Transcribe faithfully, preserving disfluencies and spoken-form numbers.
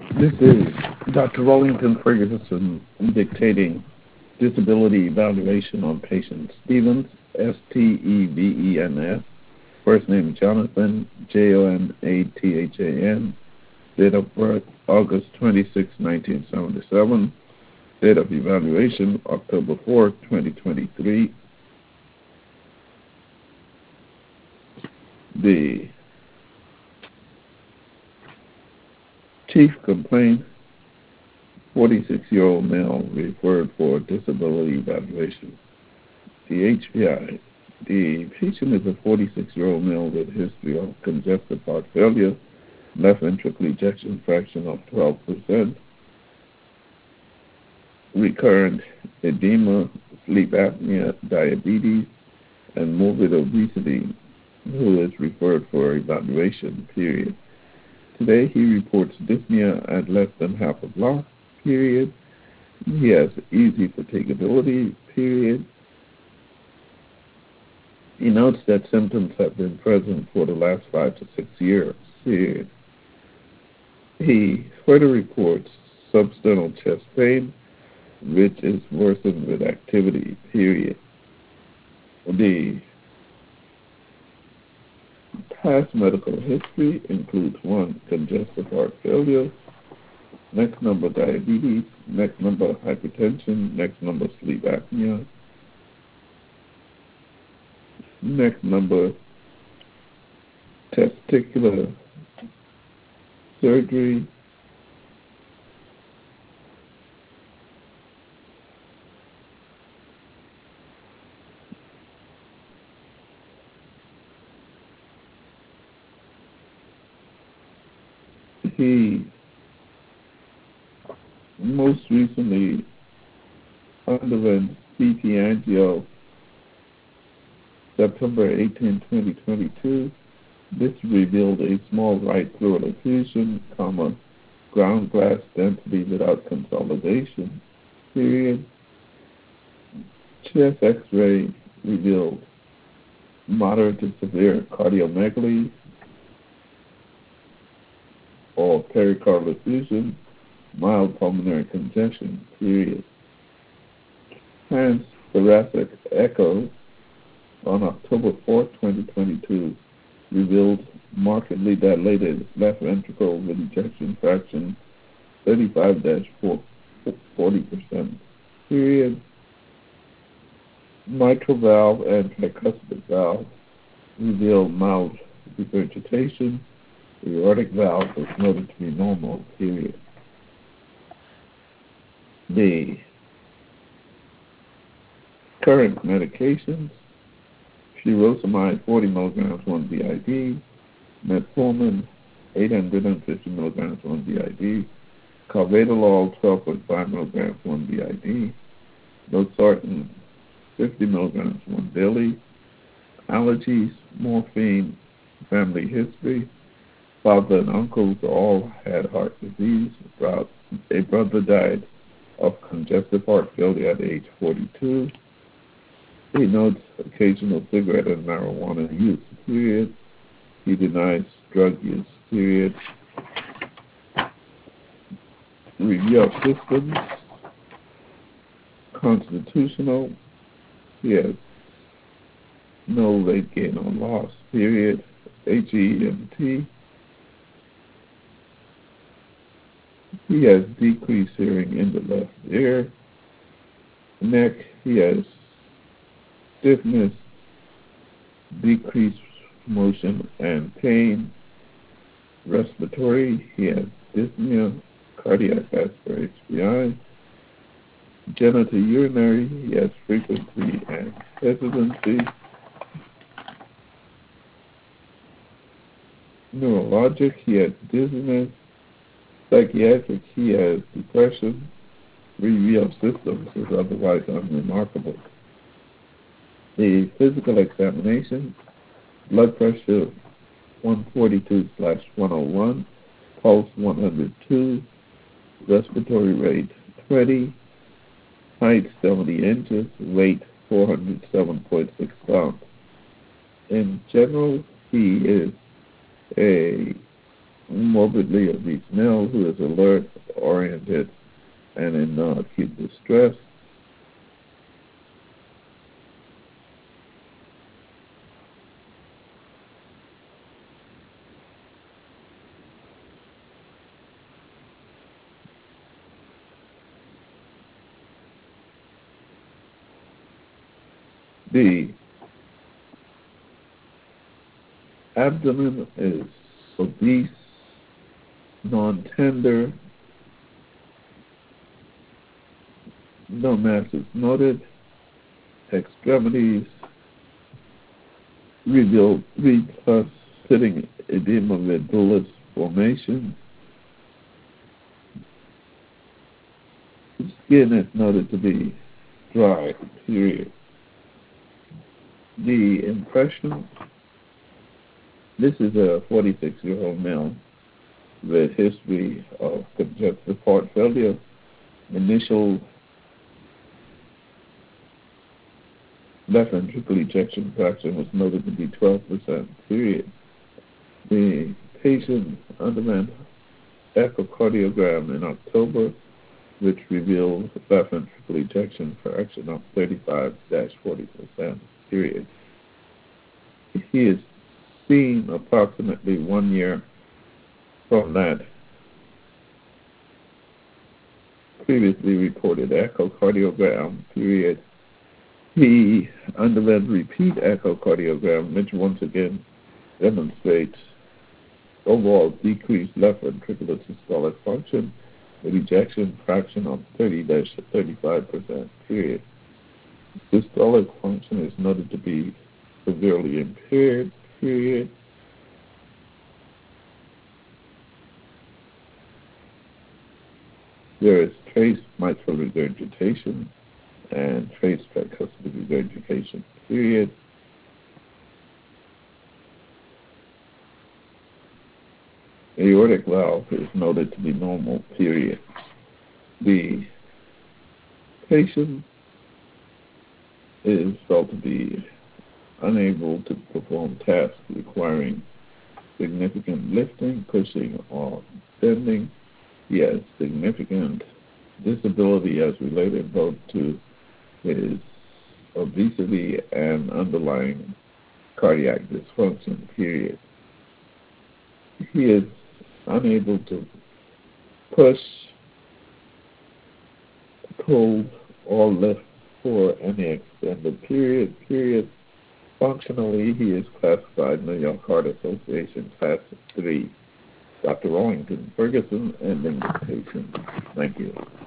This is Doctor Wellington Ferguson dictating disability evaluation on patient Stevens, S T E V E N S, first name Jonathan, J O N A T H A N, date of birth August twenty-sixth, nineteen seventy-seven, date of evaluation October fourth, twenty twenty-three. The chief complaint, forty-six-year-old male referred for disability evaluation. The H P I. The patient is a forty-six-year-old male with history of congestive heart failure, left ventricular ejection fraction of twelve percent, recurrent edema, sleep apnea, diabetes, and morbid obesity, who is referred for evaluation, period. Today, he reports dyspnea at less than half a block, period. He has easy fatigability, period. He notes that symptoms have been present for the last five to six years, period. He further reports substernal chest pain, which is worsened with activity, period. The past medical history includes one, congestive heart failure, next number diabetes, next number hypertension, next number sleep apnea, next number testicular surgery, he most recently underwent C T angio September eighteenth, twenty twenty-two. This revealed a small right pleural effusion, comma, ground glass density without consolidation, period. Chest X-ray revealed moderate to severe cardiomegaly or pericardial effusion, mild pulmonary congestion, period. Transthoracic echo on October fourth, twenty twenty-two, revealed markedly dilated left ventricle with ejection fraction thirty-five to forty percent, period. Mitral valve and tricuspid valve revealed mild regurgitation. The aortic valve was noted to be normal, period. The current medications, furosemide forty milligrams one B I D, metformin eight hundred fifty milligrams one B I D, carvedilol twelve point five milligrams one B I D, losartan fifty milligrams one daily, allergies, morphine, family history. Father and uncles all had heart disease. A brother died of congestive heart failure at age forty-two. He notes occasional cigarette and marijuana use, period. He denies drug use, period. Review of systems, constitutional. He has no late gain or loss, period. H E M T. He has decreased hearing in the left ear. Neck, he has stiffness, decreased motion and pain. Respiratory, he has dyspnea, cardiac as per H P I. Genitourinary, he has frequency and hesitancy. Neurologic, he has dizziness. Psychiatric, he has depression. Review of systems is otherwise unremarkable. The physical examination, blood pressure one forty-two slash one oh one, pulse one hundred two, respiratory rate twenty, height seventy inches, weight four hundred seven point six pounds. In general, he is a morbidly obese male who is alert, oriented, and in non-acute distress. The abdomen is obese, non-tender, no mass is noted, extremities reveal three plus sitting edema medullaris formation. Skin is noted to be dry, period. The impression, this is a forty-six-year-old male with history of congestive heart failure. Initial left ventricle ejection fraction was noted to be twelve percent, period. The patient underwent echocardiogram in October, which revealed left ventricle ejection fraction of thirty-five to forty percent, period. He is seen approximately one year from that previously reported echocardiogram, period. He underwent repeat echocardiogram, which once again demonstrates overall decreased left ventricular systolic function with ejection fraction of thirty to thirty-five percent, period. Systolic function is noted to be severely impaired, period. There is trace mitral regurgitation and trace tricuspid regurgitation, period. Aortic valve is noted to be normal, period. The patient is felt to be unable to perform tasks requiring significant lifting, pushing, or bending. He has significant disability as related both to his obesity and underlying cardiac dysfunction, period. He is unable to push, pull, or lift for any extended period, period. Functionally, he is classified in the New York Heart Association Class three. Doctor Rawlington Ferguson, ending the patient. Thank you.